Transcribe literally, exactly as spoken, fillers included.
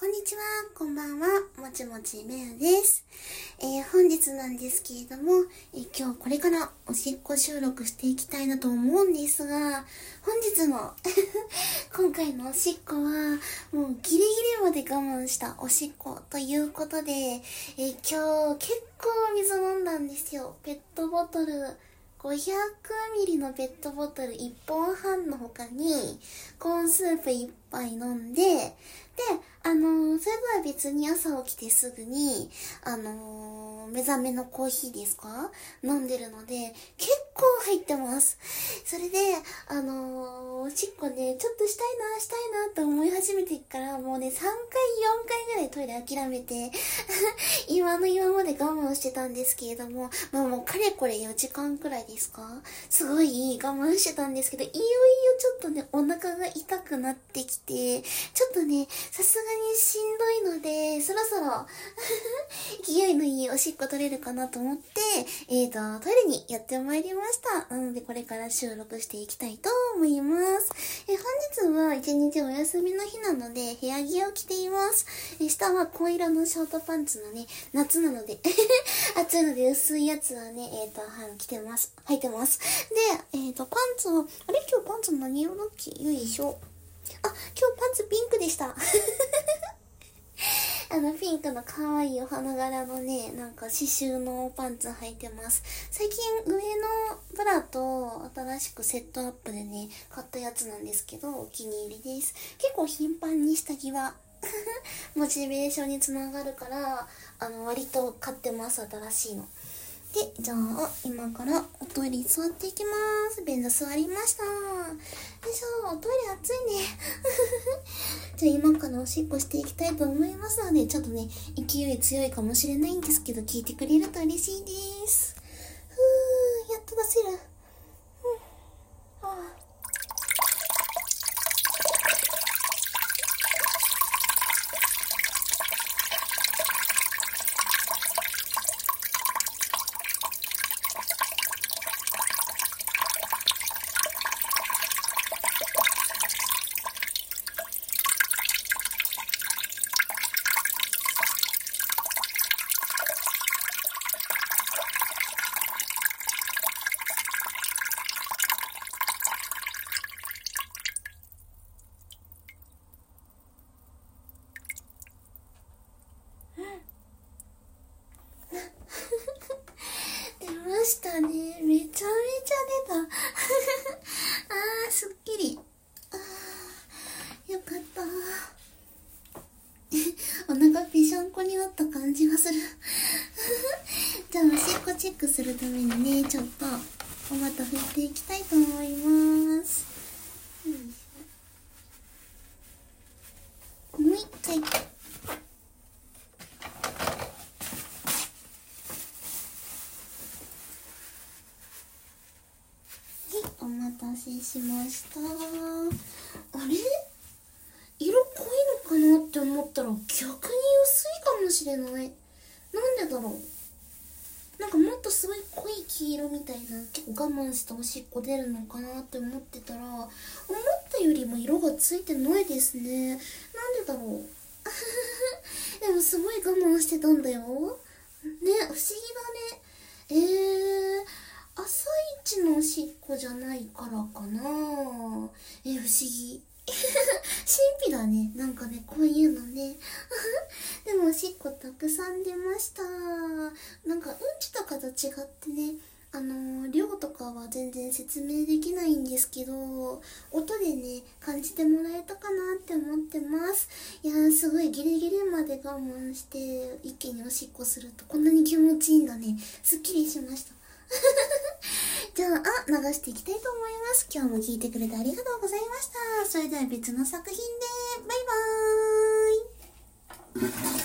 んにちは、こんばんは、もちもちめうです。えー、本日なんですけれども、えー、今日これからおしっこ収録していきたいなと思うんですが、本日の今回のおしっこは、もうギリギリまで我慢したおしっこということで、えー、今日結構水飲んだんですよ。ペットボトル、ごひゃくミリ のペットボトルいっぽんはんの他に、コーンスープいっぱい飲んで、で、あのー、それとは別に朝起きてすぐに、あのー、目覚めのコーヒーですか飲んでるので、結構入ってます。それで、あのー、おしっこね、ちょっとしたいな、したいなと思い始めてから、もうね、さんかい、よんかいぐらいトイレ諦めて、今の今まで我慢してたんですけれども、まあもうかれこれよじかんくらいですかすごい我慢してたんですけど、いよいよちょっとね、お腹が痛くなってきて、ちょっとね、さすがにしんどいので、そろそろ勢いのいいおしっこ取れるかなと思って、えーと、トイレにやってまいりました。なので、これから収録していきたいと思います。えー、本日は一日お休みの日なので、部屋着を着ています。えー、下は紺色のショートパンツのね、夏なので、暑いので薄いやつはね、えーと、はい、着てます。履いてます。で、えーと、パンツは、あれ今日パンツ何色だっけよいしょ。あ、今日パンツピンクでした。あの、ピンクの可愛いお花柄のね、なんか刺繍のパンツ履いてます。最近上のブラと新しくセットアップでね、買ったやつなんですけど、お気に入りです。結構頻繁に下着は、モチベーションにつながるから、あの、割と買ってます、新しいの。で、じゃあ、今からおトイレに座っていきます。便座座りました。よいしょ、トイレ暑いね。じゃあ今からおしっこしていきたいと思いますので、ちょっとね、勢い強いかもしれないんですけど、聞いてくれると嬉しいです。ふー、やっと出せる。うん、あー出ましたね。めちゃめちゃ出た。あー、すっきり。あー、よかった。お腹ぺしゃんこになった感じがする。じゃあ、おしっこチェックするためにね、ちょっと、お股拭いていきたいと思います。よいしょ。もう一回。お待たせしました。あれ色濃いのかなって思ったら逆に薄いかもしれない。なんでだろう。なんかもっとすごい濃い黄色みたいな、結構我慢しておしっこ出るのかなって思ってたら、思ったよりも色がついてないですね。なんでだろう。でもすごい我慢してたんだよ。ね、不思議だね。えー、朝一のおしっこじゃないからかな。え、不思議。神秘だね。なんかね、こういうのね。でもおしっこたくさん出ました。なんかうんちとかと違ってね、あのー、量とかは全然説明できないんですけど、音でね、感じてもらえたかなって思ってます。いやー、すごいギリギリまで我慢して、一気におしっこするとこんなに気持ちいいんだね。すっきりしました。じゃあ、流していきたいと思います。今日も聞いてくれてありがとうございました。それでは別の作品で、バイバーイ。